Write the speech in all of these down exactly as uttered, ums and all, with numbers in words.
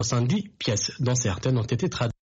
soixante-dix pièces, dont certaines ont été traduites.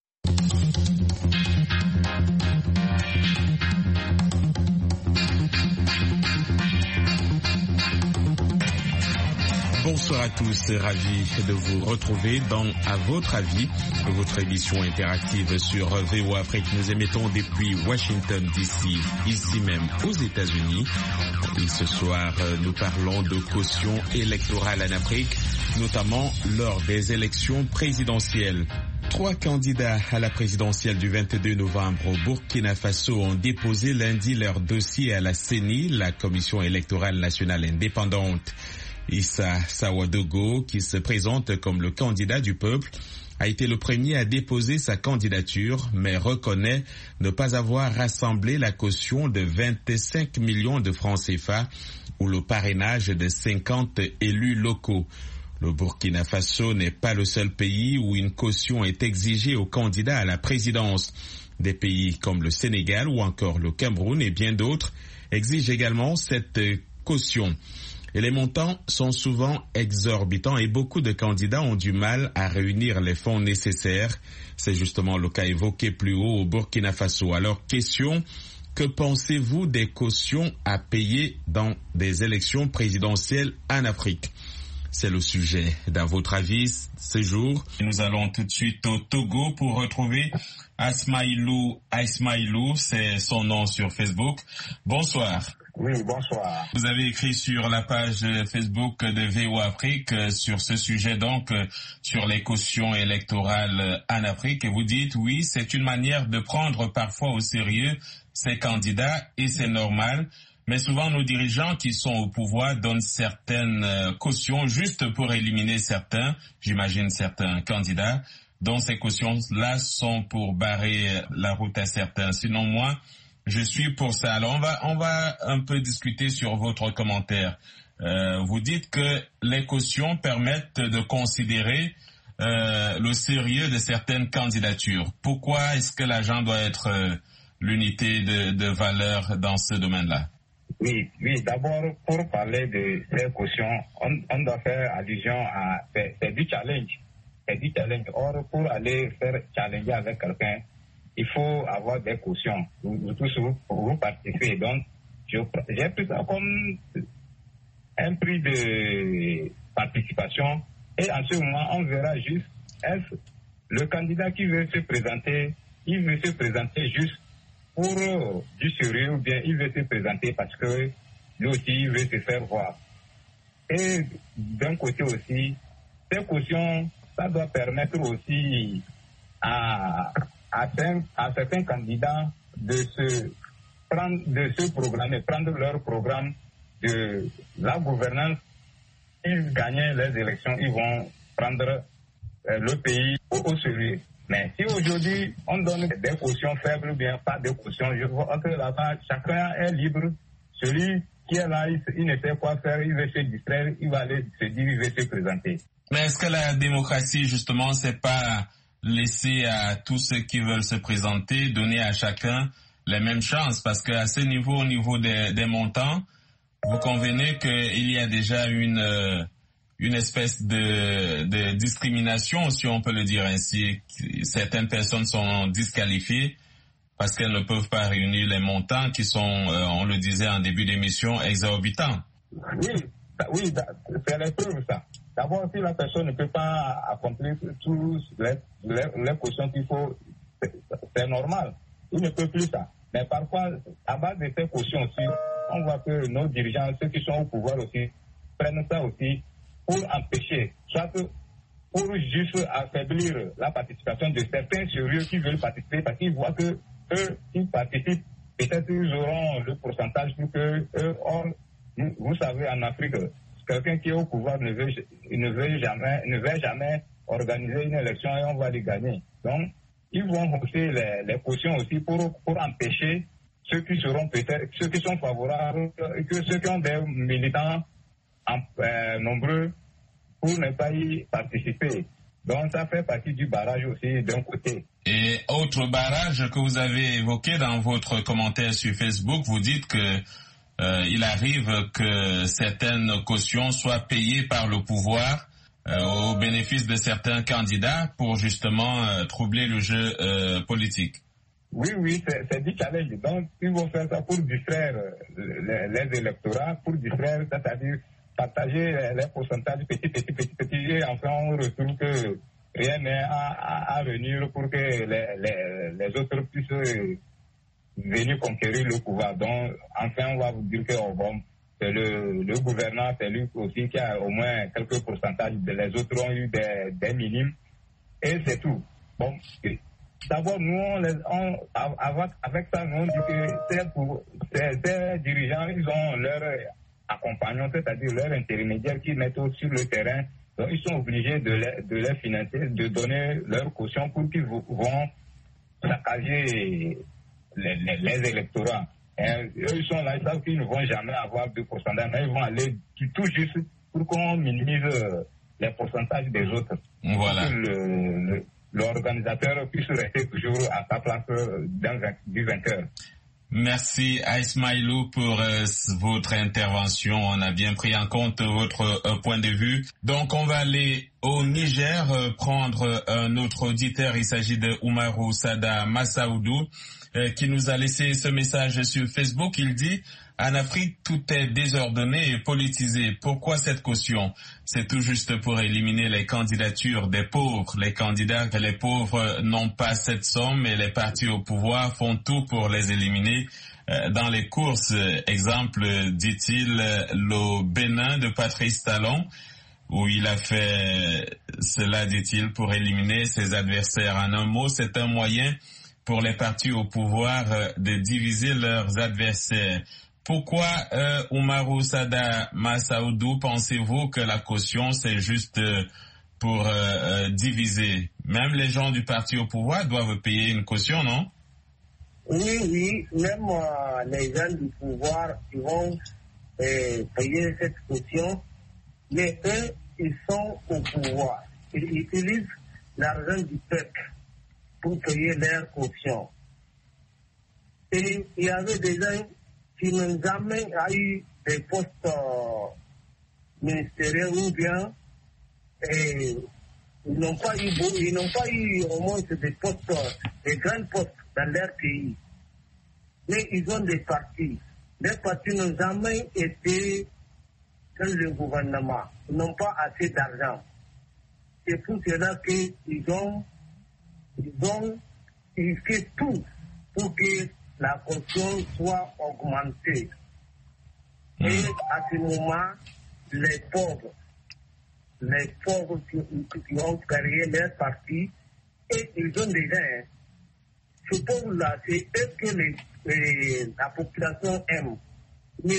Bonsoir à tous, ravi de vous retrouver dans À votre avis, votre émission interactive sur V O A Afrique. Nous émettons depuis Washington D C, ici même aux États-Unis. Et ce soir, nous parlons de caution électorale en Afrique, notamment lors des élections présidentielles. Trois candidats à la présidentielle du vingt-deux novembre au Burkina Faso ont déposé lundi leur dossier à la C E N I, la Commission électorale nationale indépendante. Issa Sawadogo, qui se présente comme le candidat du peuple, a été le premier à déposer sa candidature, mais reconnaît ne pas avoir rassemblé la caution de vingt-cinq millions de francs C F A ou le parrainage de cinquante élus locaux. Le Burkina Faso n'est pas le seul pays où une caution est exigée aux candidats à la présidence. Des pays comme le Sénégal ou encore le Cameroun et bien d'autres exigent également cette caution. Et les montants sont souvent exorbitants et beaucoup de candidats ont du mal à réunir les fonds nécessaires. C'est justement le cas évoqué plus haut au Burkina Faso. Alors, question, que pensez-vous des cautions à payer dans des élections présidentielles en Afrique? C'est le sujet dans votre avis ce jour. Nous allons tout de suite au Togo pour retrouver Asmaïlou. Asmaïlou, c'est son nom sur Facebook. Bonsoir. Oui, bonsoir. Vous avez écrit sur la page Facebook de V O A Afrique sur ce sujet, donc sur les cautions électorales en Afrique, et vous dites oui, c'est une manière de prendre parfois au sérieux ces candidats et c'est normal. Mais souvent, nos dirigeants qui sont au pouvoir donnent certaines cautions juste pour éliminer certains, j'imagine certains candidats, dont ces cautions-là sont pour barrer la route à certains. Sinon, moi, je suis pour ça. Alors, on va, on va un peu discuter sur votre commentaire. Euh, vous dites que les cautions permettent de considérer euh, le sérieux de certaines candidatures. Pourquoi est-ce que l'argent doit être euh, l'unité de, de valeur dans ce domaine-là? Oui, oui. D'abord, pour parler de ces cautions, on, on doit faire allusion à c'est, c'est du challenge. C'est du challenge. Or, pour aller faire challenger avec quelqu'un, il faut avoir des cautions. Vous, vous tous, vous, vous participez. Donc, je, j'ai pris ça comme un prix de participation. Et en ce moment, on verra juste, est-ce le candidat qui veut se présenter, il veut se présenter juste pour euh, du sérieux ou bien il veut se présenter parce que lui aussi il veut se faire voir. Et d'un côté aussi, ces cautions, ça doit permettre aussi à, à, à certains candidats de se prendre, de se programmer, prendre leur programme de la gouvernance. Ils gagnent les élections, ils vont prendre euh, le pays au, au sérieux. Mais si aujourd'hui, on donne des cautions faibles ou bien pas de cautions, je vois que là-bas, chacun est libre. Celui qui est là, il, il ne sait quoi faire, il veut se distraire, il va aller se dire, il veut se présenter. Mais est-ce que la démocratie, justement, c'est pas laisser à tous ceux qui veulent se présenter, donner à chacun les mêmes chances? Parce qu'à ce niveau, au niveau des, des montants, vous convenez qu'il y a déjà une... Euh, une espèce de, de discrimination, si on peut le dire ainsi. Certaines personnes sont disqualifiées parce qu'elles ne peuvent pas réunir les montants qui sont, euh, on le disait en début d'émission, exorbitants. Oui, oui, c'est les preuves, ça. D'abord, si la personne ne peut pas accomplir tous les, les, les cautions qu'il faut, c'est, c'est normal. Il ne peut plus ça. Mais parfois, à base de ces cautions aussi, on voit que nos dirigeants, ceux qui sont au pouvoir aussi, prennent ça aussi pour empêcher, soit pour juste affaiblir la participation de certains sérieux qui veulent participer parce qu'ils voient que eux, s'ils participent, peut-être ils auront le pourcentage pour que eux, or, vous savez, en Afrique, quelqu'un qui est au pouvoir ne veut, ne veut jamais, ne veut jamais organiser une élection et on va les gagner. Donc, ils vont hausser les, les cautions aussi pour, pour empêcher ceux qui seront peut-être, ceux qui sont favorables, que ceux qui ont des militants en, euh, nombreux pour ne pas y participer. Donc ça fait partie du barrage aussi d'un côté. Et autre barrage que vous avez évoqué dans votre commentaire sur Facebook, vous dites que euh, il arrive que certaines cautions soient payées par le pouvoir euh, au bénéfice de certains candidats pour justement euh, troubler le jeu euh, politique. Oui, oui, c'est, c'est du challenge. Donc, ils vont faire ça pour distraire les, les électorats, pour distraire, c'est-à-dire partager les pourcentages petit, petit, petit, petit, et enfin on retrouve que rien n'est à, à, à venir pour que les, les, les autres puissent venir conquérir le pouvoir. Donc, enfin, on va vous dire que oh, bon, c'est le, le gouvernant, c'est lui aussi qui a au moins quelques pourcentages, les autres ont eu des, des minimes, et c'est tout. Bon, d'abord, nous, on les, on, avec, avec ça, nous, on dit que ces, pour, ces, ces dirigeants, ils ont leur accompagnants, c'est-à-dire leurs intermédiaires qui mettent sur le terrain. Donc, ils sont obligés de les, de les financer, de donner leur caution pour qu'ils vont saccager les, les, les électorats. Et eux, ils sont là, ils savent qu'ils ne vont jamais avoir de pourcentage, mais ils vont aller tout juste pour qu'on minimise les pourcentages des autres. Voilà. Pour que le, le, l'organisateur puisse rester toujours à sa place du vainqueur. Merci Ismailou pour euh, votre intervention. On a bien pris en compte votre euh, point de vue. Donc on va aller au Niger euh, prendre un autre auditeur. Il s'agit de Oumarou Sada Massaoudou euh, qui nous a laissé ce message sur Facebook. Il dit: en Afrique, tout est désordonné et politisé. Pourquoi cette caution? C'est tout juste pour éliminer les candidatures des pauvres. Les candidats, les pauvres n'ont pas cette somme et les partis au pouvoir font tout pour les éliminer. Dans les courses, exemple, dit-il, le Bénin de Patrice Talon, où il a fait cela, dit-il, pour éliminer ses adversaires. En un mot, c'est un moyen pour les partis au pouvoir de diviser leurs adversaires. Pourquoi, euh, Oumarou Sada Massaoudou, pensez-vous que la caution, c'est juste pour euh, euh, diviser? Même les gens du parti au pouvoir doivent payer une caution, non? Oui, oui, même euh, les gens du pouvoir, ils vont euh, payer cette caution, mais eux, ils sont au pouvoir. Ils utilisent l'argent du peuple pour payer leur caution. Et il y avait des gens qui n'ont jamais eu des postes euh, ministériels ou bien et, ils n'ont pas eu ils n'ont pas eu au moins des postes, des grands postes dans leur pays. Mais ils ont des partis. Les partis n'ont jamais été dans le gouvernement. Ils n'ont pas assez d'argent. C'est pour cela qu'ils ont ils ont ils font tout pour que la caution soit augmentée. Mmh. Et à ce moment, les pauvres, les pauvres qui, qui ont créé leur parti, et ils ont déjà, hein, ces pauvres-là, c'est eux que les, les, la population aime. Mais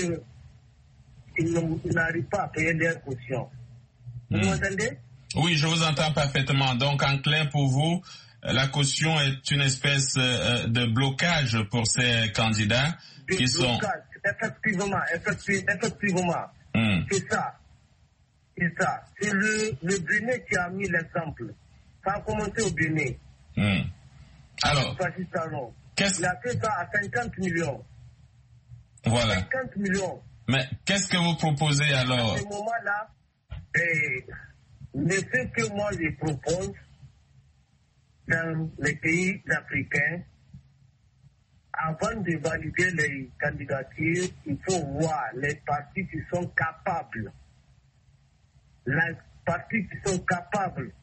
ils n'arrivent pas à payer leur caution. Vous mmh. m'entendez? Oui, je vous entends parfaitement. Donc, en clair, pour vous, la caution est une espèce euh, de blocage pour ces candidats de qui blocage, sont... Effectivement, effectivement, effectivement. Mm. C'est ça. C'est ça. C'est le, le Bénin qui a mis l'exemple. Ça a commencé au Bénin. Mm. Alors, qu'est-ce... il a fait ça à cinquante millions. Voilà. cinquante millions. Mais qu'est-ce que vous proposez alors? À ce moment-là, eh, mais ce que moi je propose, dans les pays africains, avant de valider les candidatures, il faut voir les partis qui sont capables, les partis qui sont capables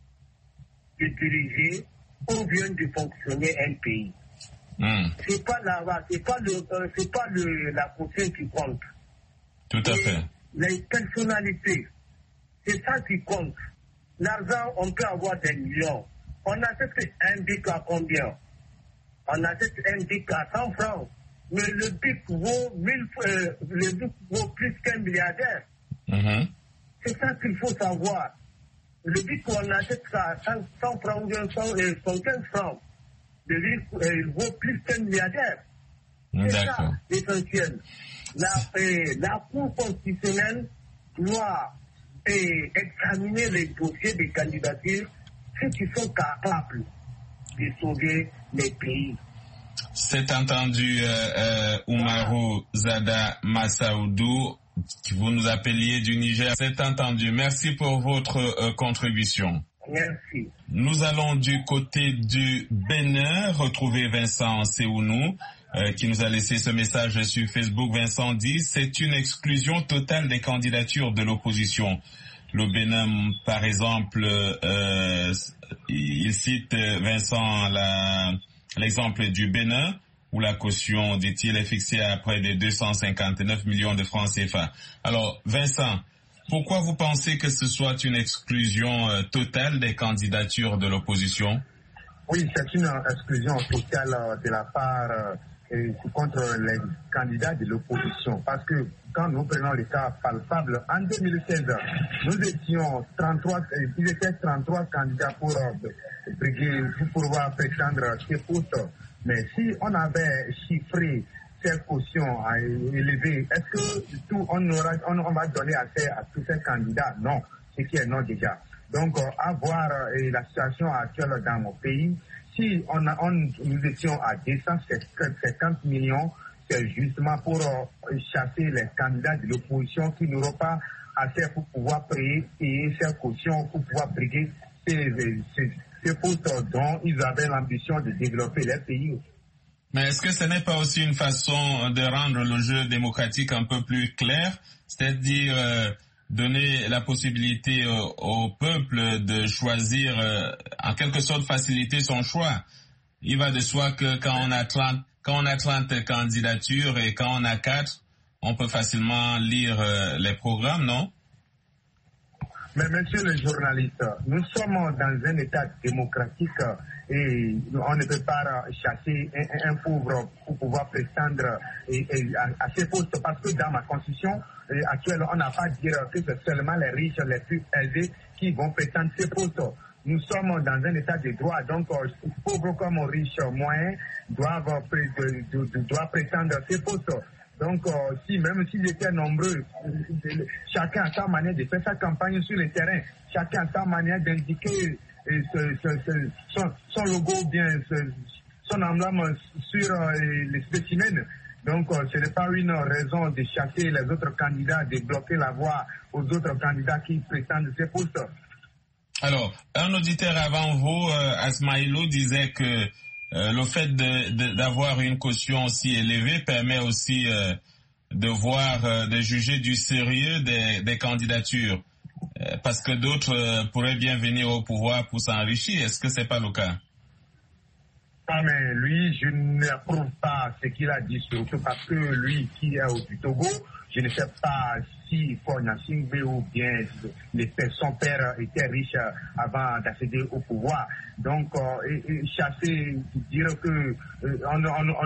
de diriger ou bien de fonctionner un pays. Mm. C'est pas là-bas, c'est pas le, euh, c'est pas le, la caution qui compte. Tout à fait. Les personnalités, c'est ça qui compte. L'argent, on peut avoir des millions. On achète un bic à combien? On achète un bic à cent francs. Mais le bic vaut mille, euh, le bic vaut plus qu'un milliardaire. Mm-hmm. C'est ça qu'il faut savoir. Le bic qu'on achète à cent francs ou bien cent quinze francs, le bic euh, vaut plus qu'un milliardaire. C'est D'accord. ça l'essentiel. La, euh, la Cour constitutionnelle doit euh, examiner les dossiers des candidatures, ceux qui sont capables de sauver les pays. C'est entendu, euh, euh, Oumarou Sada Massaoudou. Vous nous appeliez du Niger, c'est entendu. Merci pour votre euh, contribution. Merci. Nous allons du côté du Bénin retrouver Vincent Séounou euh, qui nous a laissé ce message sur Facebook. Vincent dit « C'est une exclusion totale des candidatures de l'opposition ». Le Bénin, par exemple, euh, il cite Vincent la, l'exemple du Bénin où la caution, dit-il, est fixée à près de deux cent cinquante-neuf millions de francs C F A. Alors, Vincent, pourquoi vous pensez que ce soit une exclusion euh, totale des candidatures de l'opposition? Oui, c'est une exclusion totale euh, de la part euh, contre les candidats de l'opposition. Parce que quand nous prenons le cas palpable, en deux mille seize, nous étions trente-trois, euh, il était trente-trois candidats pour, euh, briguer, pour pouvoir prétendre ces postes. Mais si on avait chiffré ces cautions à élever, est-ce que tout on, aura, on, on va donner accès à tous ces candidats? Non, ce qui est non déjà. Donc, euh, à voir euh, la situation actuelle dans mon pays, si on, a, on nous étions à deux cent cinquante millions, c'est justement pour euh, chasser les candidats de l'opposition qui n'auront pas assez pour pouvoir payer, payer ces cautions, pour pouvoir briguer ces, ces, ces postes dont ils avaient l'ambition de développer leur pays. Mais est-ce que ce n'est pas aussi une façon de rendre le jeu démocratique un peu plus clair, c'est-à-dire euh, donner la possibilité euh, au peuple de choisir, euh, en quelque sorte faciliter son choix? Il va de soi que quand on a trente, quand on a trente candidatures et quand on a quatre, on peut facilement lire euh, les programmes, non? Mais monsieur le journaliste, nous sommes dans un état démocratique et on ne peut pas chasser un, un pauvre pour pouvoir prétendre et, et à, à ces postes parce que dans ma constitution actuelle, on n'a pas dit que c'est seulement les riches, les plus aisés qui vont prétendre ces postes. Nous sommes dans un état de droit, donc pauvres comme riches moyens doivent, doivent prétendre ces postes. Donc, euh, si même s'ils étaient nombreux, chacun a sa manière de faire sa campagne sur le terrain, chacun a sa manière d'indiquer euh, ce, ce, ce, son, son logo ou bien ce, son emblème sur euh, les spécimens. Donc, euh, ce n'est pas une raison de chasser les autres candidats, de bloquer la voie aux autres candidats qui prétendent ces postes. Alors, un auditeur avant vous, euh, Asmaïlou, disait que Euh, le fait de, de, d'avoir une caution aussi élevée permet aussi euh, de voir, euh, de juger du sérieux des, des candidatures, euh, parce que d'autres euh, pourraient bien venir au pouvoir pour s'enrichir. Est-ce que c'est pas le cas? Ah mais lui, je n'approuve pas ce qu'il a dit, surtout parce que lui qui est au du Togo, je ne sais pas si Fogna Singbe ou bien les, son père était riche avant d'accéder au pouvoir. Donc, euh, et, et chasser, dire que euh, on, on, on,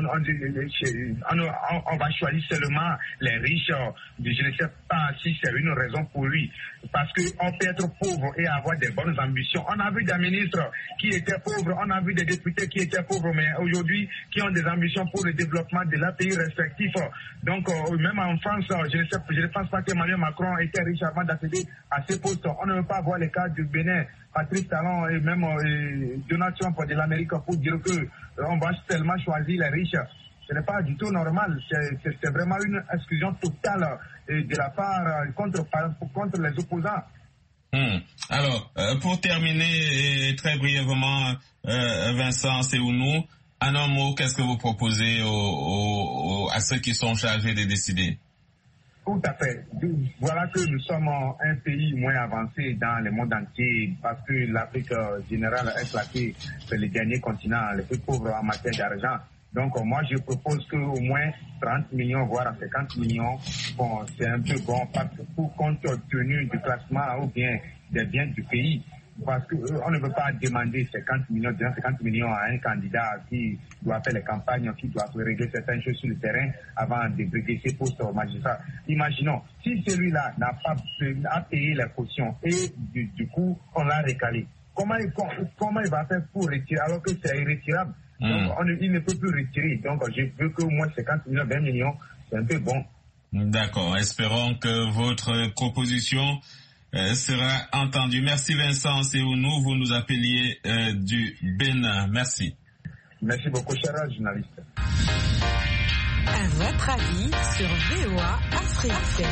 on, on, on va choisir seulement les riches, je ne sais pas si c'est une raison pour lui. Parce qu'on peut être pauvre et avoir des bonnes ambitions. On a vu des ministres qui étaient pauvres, on a vu des députés qui étaient pauvres, mais aujourd'hui qui ont des ambitions pour le développement de leur pays respectif. Donc, euh, même en France, je ne, sais, je ne pense pas qu'Emmanuel Macron était riche avant d'accéder à ces postes. On ne veut pas voir les cas du Bénin, Patrice Talon et même euh, Donald Trump de l'Amérique pour dire que euh, on va seulement choisir les riches. Ce n'est pas du tout normal. C'est, c'est, c'est vraiment une exclusion totale euh, de la part euh, contre, contre les opposants. Hum. Alors, euh, pour terminer et très brièvement, euh, Vincent Séounou, en un mot, qu'est-ce que vous proposez aux, aux, à ceux qui sont chargés de décider? Tout à fait. Voilà que nous sommes un pays moins avancé dans le monde entier parce que l'Afrique générale est classée c'est le dernier continent le plus pauvre en matière d'argent. Donc moi je propose qu'au moins trente millions voire cinquante millions, bon, c'est un peu bon parce que pour compte tenu du classement ou bien des biens du pays. Parce qu'on euh, ne veut pas demander cinquante millions, cinquante millions à un candidat qui doit faire les campagnes, qui doit régler certaines choses sur le terrain avant de briguer ses postes au magistrat. Imaginons, si celui-là n'a pas a payé la caution et du, du coup on l'a recalé, comment il, comment il va faire pour retirer alors que c'est irretirable? Mmh. Donc on, il ne peut plus retirer. Donc je veux qu'au moins cinquante millions, vingt millions, c'est un peu bon. D'accord, espérons que votre proposition Euh, sera entendu. Merci Vincent Séounou, vous nous appeliez euh, du Bénin. Merci. Merci beaucoup, cher journaliste. À votre avis sur V O A Afrique.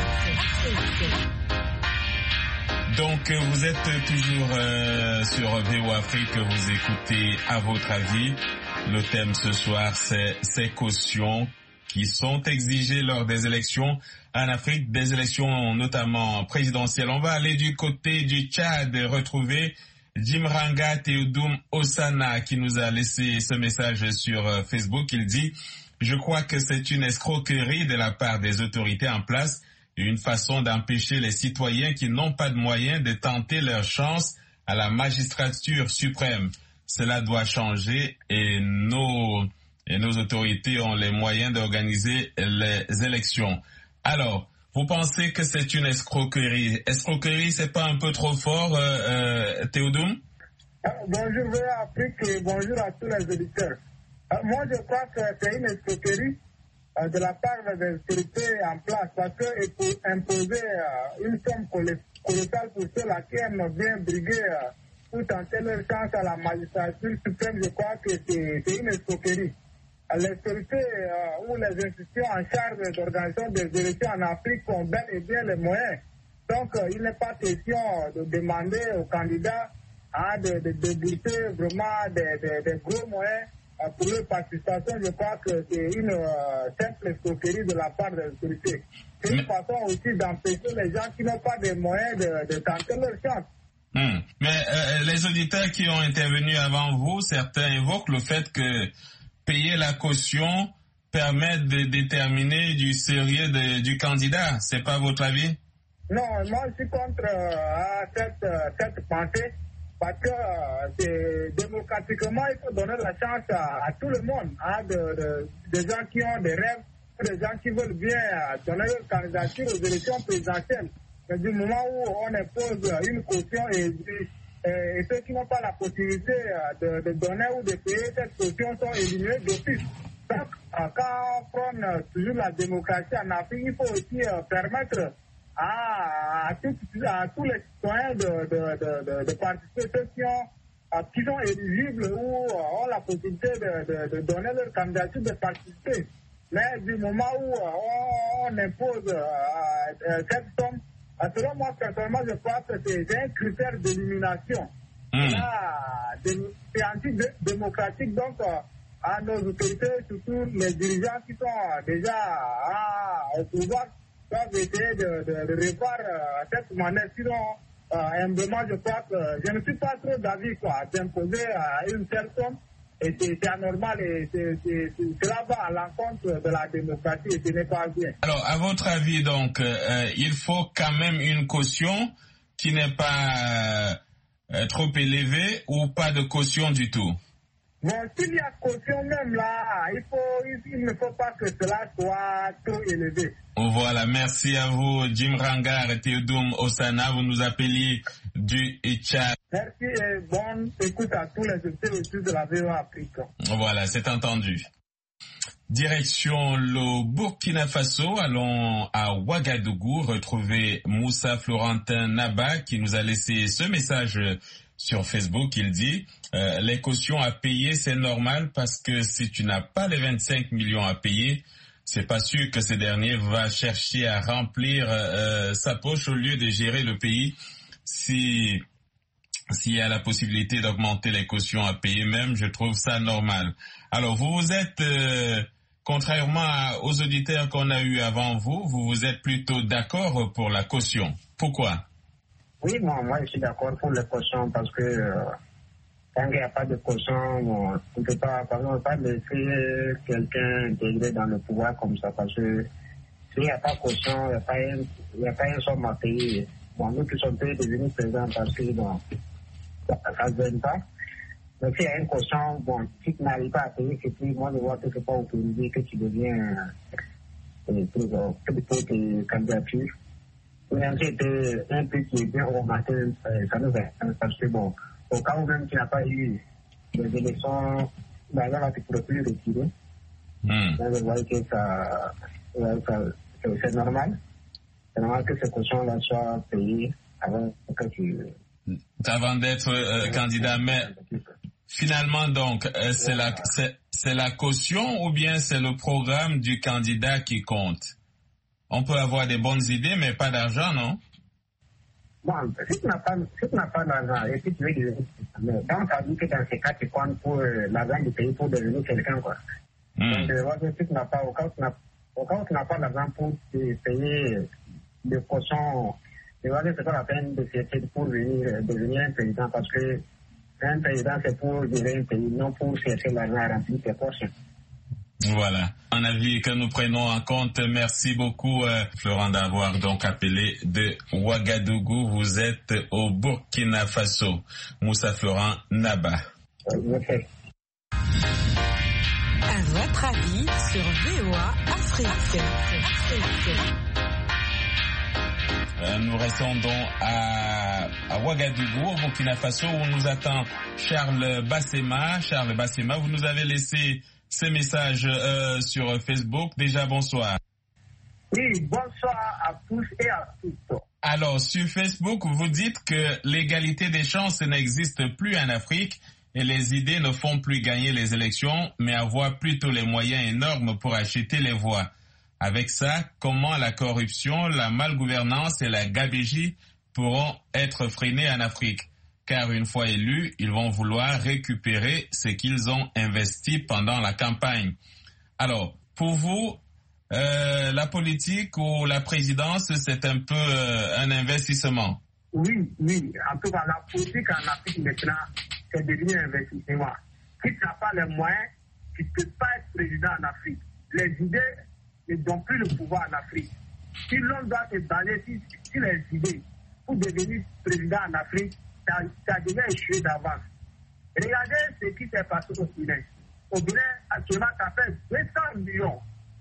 Donc vous êtes toujours euh, sur V O A Afrique, vous écoutez À votre avis. Le thème ce soir c'est ces cautions qui sont exigées lors des élections en Afrique, des élections notamment présidentielles. On va aller du côté du Tchad et retrouver Djimranga Théodoum Osana qui nous a laissé ce message sur Facebook. Il dit « Je crois que c'est une escroquerie de la part des autorités en place, une façon d'empêcher les citoyens qui n'ont pas de moyens de tenter leur chance à la magistrature suprême. Cela doit changer et nos, et nos autorités ont les moyens d'organiser les élections. » Alors, vous pensez que c'est une escroquerie? Escroquerie, c'est pas un peu trop fort, euh, euh, Théodoum? Bonjour V O A Afrique et bonjour à tous les auditeurs. Euh, moi, je crois que c'est une escroquerie euh, de la part des autorités en place parce que pour imposer euh, une somme colossale pour ceux-là qui aiment bien briguer euh, pour tenter leur chance à la magistrature suprême, je crois que c'est, c'est une escroquerie. Les autorités euh, ou les institutions en charge d'organisation des élections en Afrique ont bel et bien les moyens. Donc, euh, il n'est pas question de demander aux candidats hein, de, de, de débourser vraiment des, des, des gros moyens euh, pour leur participation. Je crois que c'est une euh, simple escroquerie de la part des autorités. C'est une façon aussi d'empêcher les gens qui n'ont pas de moyens de, de tenter leur chance. Mmh. Mais euh, les auditeurs qui ont intervenu avant vous, certains évoquent le fait que payer la caution permet de déterminer du sérieux de, du candidat. C'est pas votre avis? Non, moi je suis contre euh, cette, euh, cette pensée parce que euh, c'est, démocratiquement il faut donner la chance à, à tout le monde, hein, de, de, des gens qui ont des rêves, des gens qui veulent bien euh, donner leur candidature aux élections présidentielles. Mais du moment où on impose une caution et, et Et ceux qui n'ont pas la possibilité de, de donner ou de payer cette caution sont éliminés d'office. Donc, quand on prend toujours la démocratie en Afrique, il faut aussi permettre à, à, tout, à tous les citoyens de, de, de, de, de participer, ceux qui, ont, qui sont éligibles ou ont la possibilité de, de, de donner leur candidature de participer. Mais du moment où on, on impose euh, cette somme, selon moi, personnellement, je crois que c'est un critère d'élimination. Mmh. Là, c'est antidémocratique, donc à nos autorités, surtout les dirigeants qui sont déjà à, au pouvoir, doivent essayer de, de, de revoir euh, cette manière. Sinon, euh, humblement, je crois que je ne suis pas trop d'avis quoi, d'imposer à une telle somme. Et c'est, c'est anormal et c'est, c'est, c'est, cela va à l'encontre de la démocratie et ce n'est pas bien. Alors, à votre avis, donc, euh, il faut quand même une caution qui n'est pas euh, trop élevée ou pas de caution du tout? Bon, s'il y a caution même là, il, faut, il, il ne faut pas que cela soit trop élevé. Voilà, merci à vous, Djimranga Théodoum Osana, vous nous appeliez du Tchad. Merci et bonne écoute à tous les auditeurs de la V O A Afrique. Voilà, c'est entendu. Direction le Burkina Faso, allons à Ouagadougou retrouver Moussa Florentin Naba qui nous a laissé ce message sur Facebook. Il dit euh, les cautions à payer c'est normal parce que si tu n'as pas les vingt-cinq millions à payer, c'est pas sûr que ce dernier va chercher à remplir euh, sa poche au lieu de gérer le pays. Si s'il y a la possibilité d'augmenter les cautions à payer même, je trouve ça normal. Alors vous vous êtes euh, contrairement à, aux auditeurs qu'on a eu avant vous, vous vous êtes plutôt d'accord pour la caution. Pourquoi? Oui, moi, moi je suis d'accord pour la caution parce que euh, quand il n'y a pas de caution, bon, on ne peut pas, par exemple, pas laisser quelqu'un intégrer dans le pouvoir comme ça parce que s'il n'y a pas de caution, il n'y a pas une somme à payer. Bon, nous qui sommes devenus présents parce que bon, ça ne vient pas. Mais s'il y a une caution, bon, si tu n'arrives pas à payer, c'est plus, moi je vois que c'est pas autorisé que tu deviens euh, pour, pour, pour tes candidatures. Même si c'était un prix qui est bien augmenté, ça nous aide. Parce que bon, au cas où même tu n'as pas eu les élections, ben là, tu ne pourrais plus retirer. Mm. Là, je vois que ça, ouais, ça c'est, c'est normal. C'est normal que ces cautions-là soient payées avant que tu... Avant d'être euh, candidat, mais finalement donc, euh, c'est, la, c'est, c'est la caution ou bien c'est le programme du candidat qui compte? On peut avoir des bonnes idées, mais pas d'argent, non? Bon, si tu n'as pas, si tu n'as pas d'argent et si tu veux devenir quelqu'un, donc ça veut dire que dans ces cas, tu comptes pour euh, l'argent du pays pour devenir quelqu'un, quoi. Mm. Donc, euh, si tu n'as pas, au cas où tu n'as, au cas où tu n'as pas d'argent pour te payer de caution, tu vois que c'est pas la peine de chercher pour venir, devenir un président parce que un président, c'est pour gérer un pays, non pour chercher l'argent à remplir ses poches. Voilà, un avis que nous prenons en compte. Merci beaucoup, euh, Florent, d'avoir donc appelé de Ouagadougou. Vous êtes au Burkina Faso. Moussa Florent Naba. Okay. À votre avis sur V O A Afrique. Euh, nous restons donc à, à Ouagadougou, au Burkina Faso, où nous attend Charles Bassema. Charles Bassema, vous nous avez laissé ces messages euh, sur Facebook. Déjà, bonsoir. Oui, bonsoir à tous et à toutes. Alors, sur Facebook, vous dites que l'égalité des chances n'existe plus en Afrique et les idées ne font plus gagner les élections, mais avoir plutôt les moyens énormes pour acheter les voix. Avec ça, comment la corruption, la malgouvernance et la gabegie pourront être freinées en Afrique? Car une fois élus, ils vont vouloir récupérer ce qu'ils ont investi pendant la campagne. Alors, pour vous, euh, la politique ou la présidence, c'est un peu euh, un investissement? Oui, oui. En tout cas, la politique en Afrique maintenant, c'est devenu un investissement. Si tu n'as pas les moyens, tu ne peux pas être président en Afrique. Les idées ne donnent plus le pouvoir en Afrique. Si l'on doit se baser sur les idées pour devenir président en Afrique, ça, ça devait échouer d'avance. Regardez ce qui s'est passé au Bénin. Au Bénin, actuellement, ça fait deux cents millions.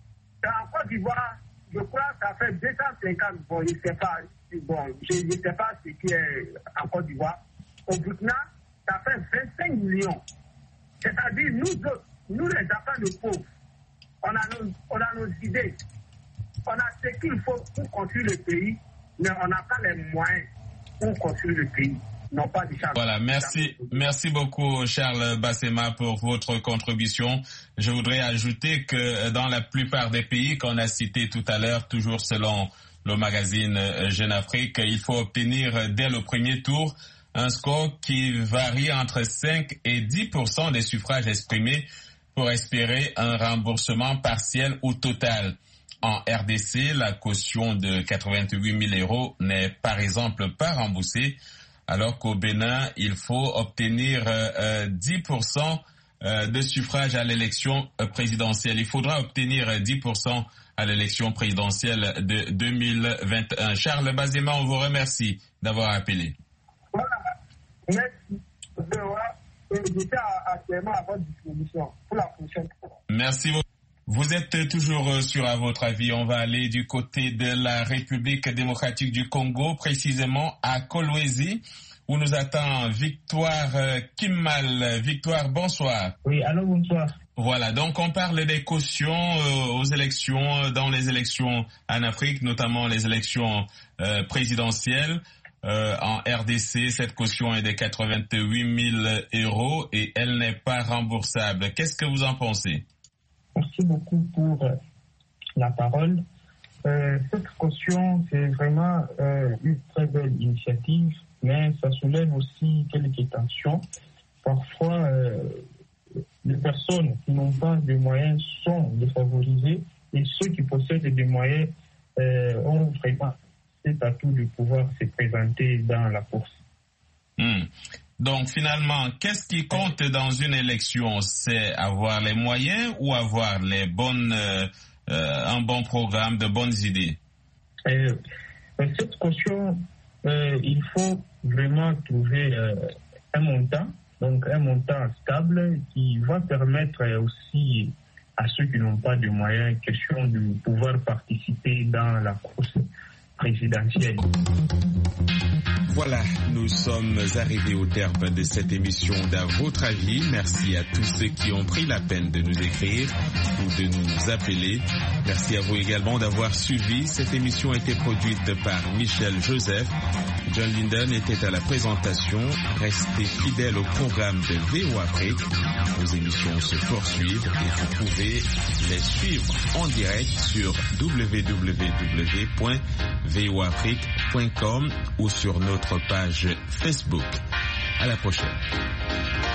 En Côte d'Ivoire, je crois que ça fait deux cent cinquante. Bon, je ne sais pas. Bon, je ne sais pas ce qui est en Côte d'Ivoire. Au Burkina, ça fait vingt-cinq millions. C'est-à-dire, nous, nous les enfants de pauvres, on a, nos, on a nos idées. On a ce qu'il faut pour construire le pays, mais on n'a pas les moyens pour construire le pays. Non, pas du voilà, merci, merci beaucoup Charles Bassema pour votre contribution. Je voudrais ajouter que dans la plupart des pays qu'on a cités tout à l'heure, toujours selon le magazine Jeune Afrique, il faut obtenir dès le premier tour un score qui varie entre cinq et dix pour cent des suffrages exprimés pour espérer un remboursement partiel ou total. En R D C, la caution de quatre-vingt-huit mille euros n'est par exemple pas remboursée, alors qu'au Bénin, il faut obtenir euh, dix pour cent euh, de suffrages à l'élection présidentielle. Il faudra obtenir dix pour cent à l'élection présidentielle de deux mille vingt et un. Charles Bassema, on vous remercie d'avoir appelé. Voilà. Merci. J'étais actuellement à votre disposition pour la prochaine fois. Merci beaucoup. Vous êtes toujours sur À votre avis. On va aller du côté de la République démocratique du Congo, précisément à Kolwezi, où nous attend Victoire Kimmal. Victoire, bonsoir. Oui, allô, bonsoir. Voilà, donc on parle des cautions euh, aux élections, dans les élections en Afrique, notamment les élections euh, présidentielles. Euh, en R D C, cette caution est de quatre-vingt-huit mille euros et elle n'est pas remboursable. Qu'est-ce que vous en pensez? Merci beaucoup pour euh, la parole. Euh, cette caution, c'est vraiment euh, une très belle initiative, mais ça soulève aussi quelques tensions. Parfois, euh, les personnes qui n'ont pas de moyens sont défavorisées et ceux qui possèdent des moyens euh, ont vraiment cet atout de pouvoir se présenter dans la course. Mmh. Donc finalement, qu'est-ce qui compte dans une élection? C'est avoir les moyens ou avoir les bonnes, euh, euh, un bon programme, de bonnes idées? euh, Cette caution, euh, il faut vraiment trouver euh, un montant, donc un montant stable qui va permettre aussi à ceux qui n'ont pas de moyens, question de pouvoir participer dans la course présidentielle. Voilà, nous sommes arrivés au terme de cette émission d'À votre avis. Merci à tous ceux qui ont pris la peine de nous écrire ou de nous appeler. Merci à vous également d'avoir suivi. Cette émission a été produite par Michel Joseph. John Linden était à la présentation. Restez fidèles au programme de V O Afrique. Nos émissions se poursuivent et vous pouvez les suivre en direct sur w w w point v o afrique point com ou sur notre page Facebook. À la prochaine.